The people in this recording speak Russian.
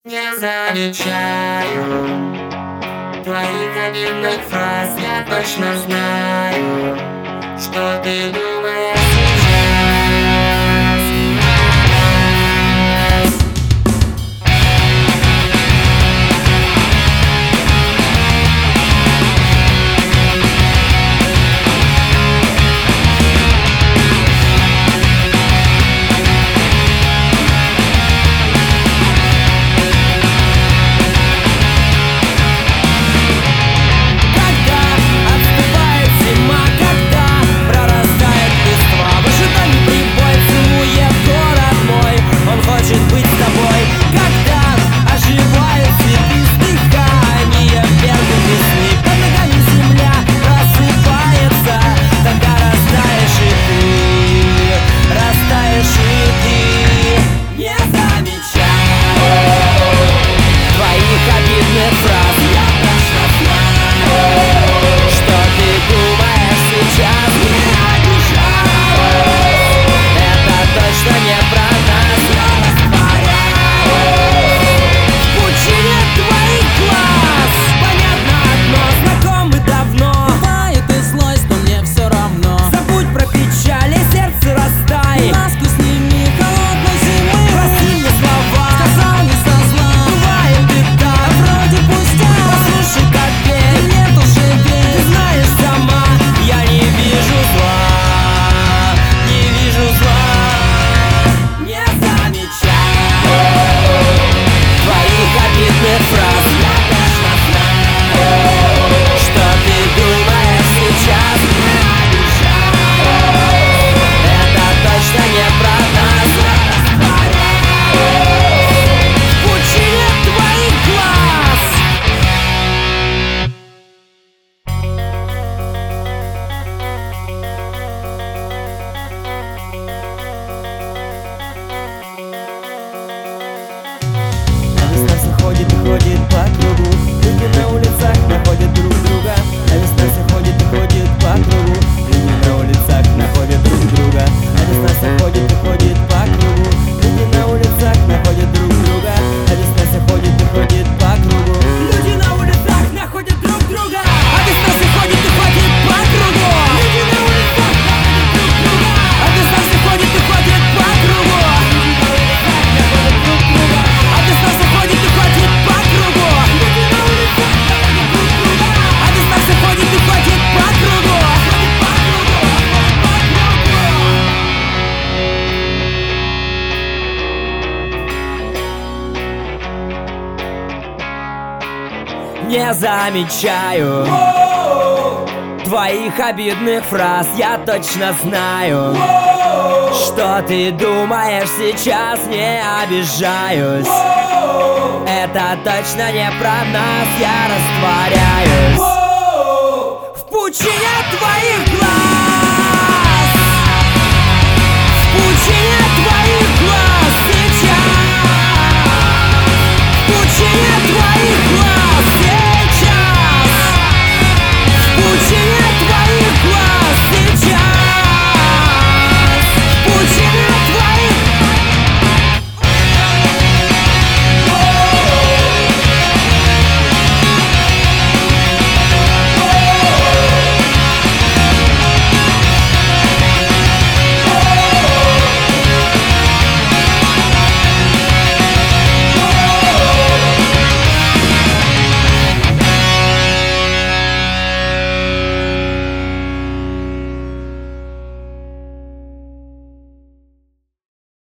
Не замечаю твоих обидных фраз. Я точно знаю, что ты думаешь сейчас. Ходит и ходит по кругу. Люди на улицах находят друг друга. А весна все ходит и ходит по кругу. Люди на улицах находят друг друга. А весна все ходит и ходит по кругу. Люди на улицах находят друг друга. А весна все ходит и ходит по кругу. Люди на улицах находят друг друга. А весна все ходит и ходит по кругу. Люди на улицах находят друг друга. А весна все ходит и ходит по кругу. А весна все ходит и ходит по кругу. А весна все ходит и ходит по кругу. Не замечаю твоих обидных фраз. Я точно знаю, что ты думаешь сейчас. Не обижаюсь, это точно не про нас. Я растворяюсь в пучине твоих глаз.